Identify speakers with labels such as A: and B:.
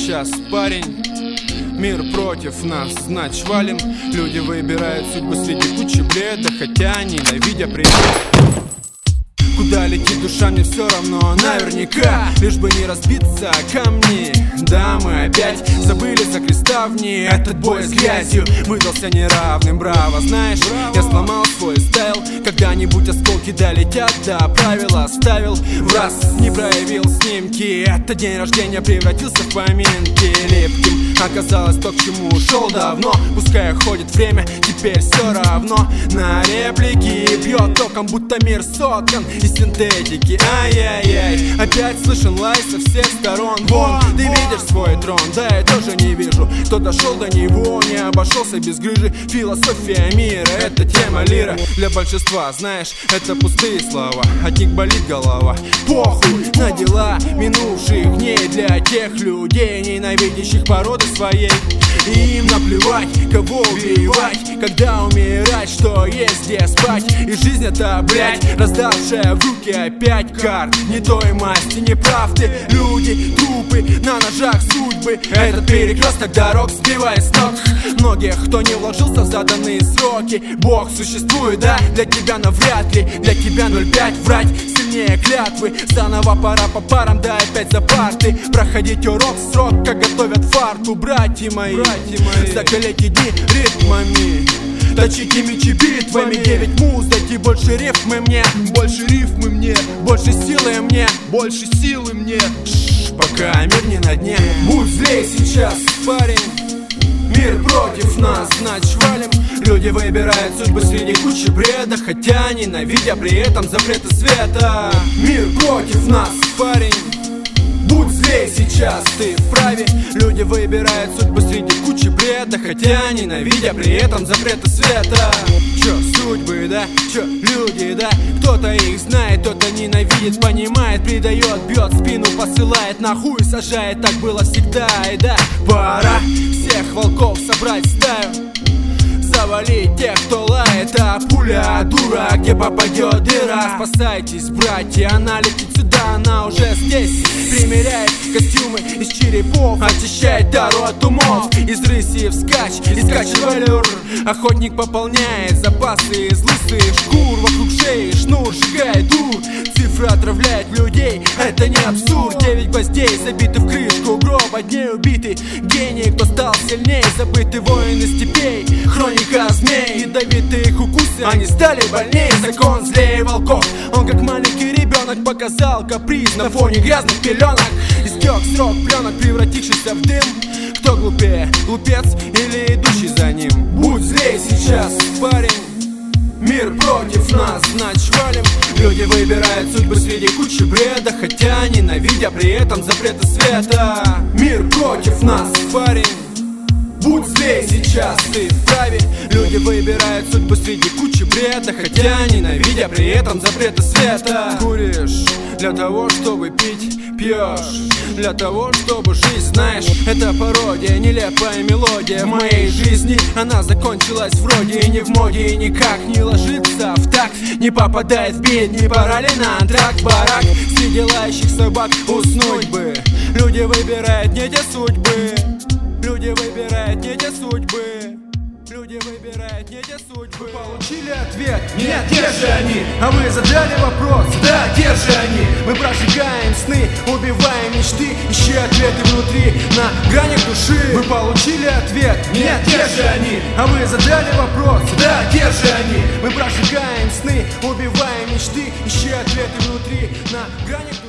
A: сейчас, парень. Мир против нас, значит валим. Люди выбирают судьбу среди кучи бреда, хотя ненавидя при этом. Куда летит душа, мне все равно, наверняка. Лишь бы не разбиться о камни. Да, мы опять забыли за креставни. Этот бой с грязью выдался неравным, браво. Знаешь, я сломал свой стайл. Когда-нибудь осколки долетят, да, правила оставил. В раз не проявил снимки. Этот день рождения превратился в поминки. Липким оказалось то, к чему ушел давно. Пускай ходит время, теперь все равно. На реплики бьет током, будто мир соткан из синтетики. Ай-яй-яй, опять слышен лай со всех сторон. Вон, ты видишь свой трон, да, я тоже не вижу. Кто дошел до него, не обошелся без грыжи. Философия мира, это тема лира. Для большинства, знаешь, это пустые слова. От них болит голова. Похуй на дела минувших дней. Для тех людей, ненавидящих породы своей. Им наплевать, кого убивать, когда умирать, что есть где спать. И жизнь это, блять, раздавшая в руки опять карт. Не той масти, не прав ты, люди, трупы, на ножах судьбы. Этот перекресток дорог сбивает с ног многих, кто не вложился в заданные сроки. Бог существует, да, для тебя навряд ли. Для тебя 0,5 врать сильнее клятвы. Заново пора по парам, да опять за парты. Проходить урок, срок, как готовят фарту. Братья мои, закаляйте дни ритмами, точите мечи битвами. 9 муз, дайте больше рифмы мне. Больше рифмы мне, больше силы мне. Больше силы мне. Пока мир не на дне. Будь злей сейчас, парень. Мир против нас, значит валим. Люди выбирают судьбы среди кучи бреда, хотя ненавидя при этом запреты света. Мир против нас, парень. Будь злей сейчас, ты вправе. Люди выбирают судьбу среди кучи бреда, хотя ненавидя при этом запреты света. Чё, судьбы, да? Чё, люди, да? Кто-то их знает, кто-то ненавидит, понимает, предает, бьет спину, посылает нахуй, сажает. Так было всегда, и да, пора всех волков собрать в стаю. Завалить тех, кто лает, а пуля дура, где попадет дыра. Спасайтесь, братья, она летит сюда, она уже здесь. Примеряет костюмы из черепов, очищает тару от умов. Из рыси вскачь, искачет валюр. Охотник пополняет запасы из лысых шкур. Вокруг шеи шнур сжигает дур. Цифры отравляют людей, это не абсурд. 9 гвоздей забиты в крышку, гроб одни убиты. Гений, кто стал сильней, забытый воин из степей. Хроника змей, ядовитые их укусы, они стали больнее. Закон злее волков, он как маленький ребенок показал каприз на фоне грязных пеленок. Истек срок пленок, превратившийся в дым. Кто глупее, глупец или идущий за ним? Будь злей сейчас, парень. Мир против нас, значит валим. Люди выбирают судьбы среди кучи бреда, хотя ненавидя при этом запреты света. Мир против нас, парень. Будь злей сейчас, ты вправе. Люди выбирают судьбу среди кучи бреда, хотя ненавидя при этом запреты света. Куришь для того, чтобы пить, пьешь для того, чтобы жить, знаешь. Это пародия, нелепая мелодия в моей жизни. Она закончилась вроде и не в моде, и никак не ложится в такт. Не попадает в бит, не пора ли на антракт, барак. Среди лающих собак уснуть бы. Люди выбирают не те судьбы. Люди выбирают не те судьбы. Люди выбирают не те судьбы. Получили ответ? Нет, те же они. А вы задали вопрос? Да, те же они. Мы прожигаем сны, убиваем мечты, ищи ответы внутри, на гранях души. Вы получили ответ? Нет, те же они. А вы задали вопрос? Да, те же они. Мы прожигаем сны, убиваем мечты, ищи ответы внутри, на гранях души.